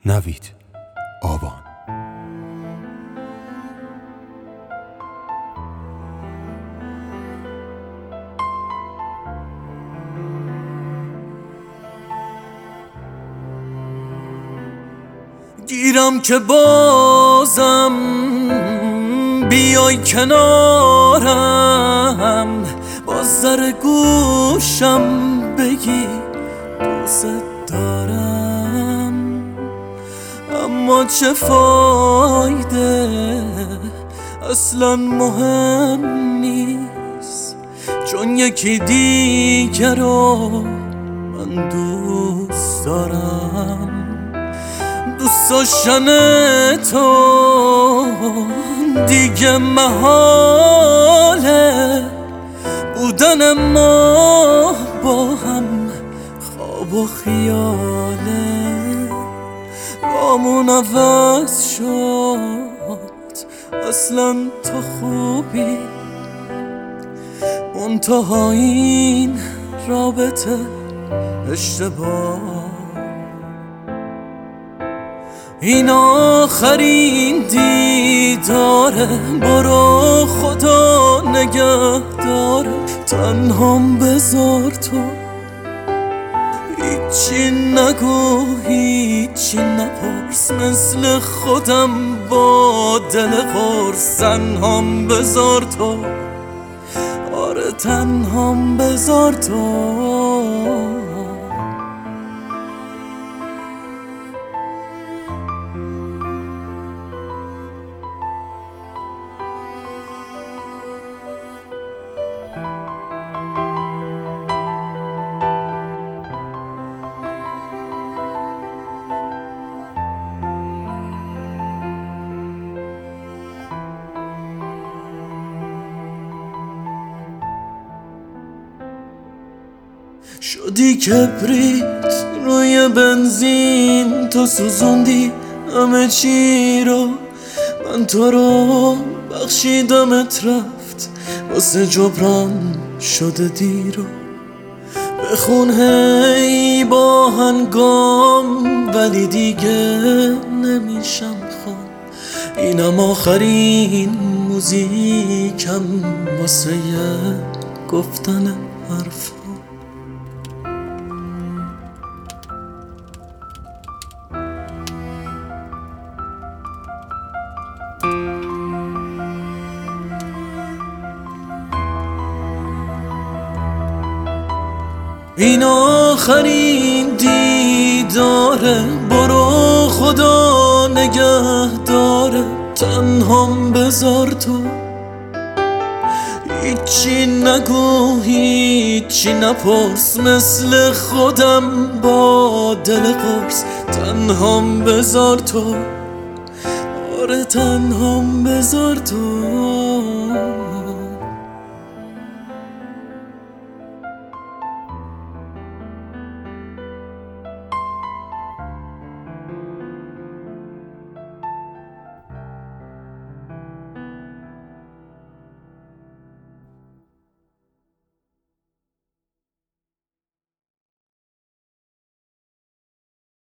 نوید آبان. گیرم که بازم بیای کنارم، باز در گوشم بگی دوست دارم. اما چه فایده، اصلا مهم نیست، چون یکی دیگر رو من دوست دارم. دوست داشتن تو دیگه محاله، بودن ما با هم خواب و خیاله. رامون عوض شد، اصلا تو خوبی، منتها این رابطه اشتباه. این آخرین دیداره، برو خدا نگه داره. تنهام بذار تو، هیچی نگو هیچی نپرس، مثل خودم با دل قرص. تنهام بذار تو، آره تنهام بذار تو. شدی کبریت روی بنزین، تو سوزوندی همه چی رو، من تو رو بخشیدمت رفت، واسه جبران شده دیرو. بخون هی با هنگام، ولی دیگه نمیشم خون. اینم آخرین موزیکم واسه گفتن حرف. این آخرین دیداره، برو خدا نگه داره. تنهام بذار تو، هیچی نگو هیچی نپرس، مثل خودم با دل قرص. تنهام بذار تو، آره تنهام بذار تو.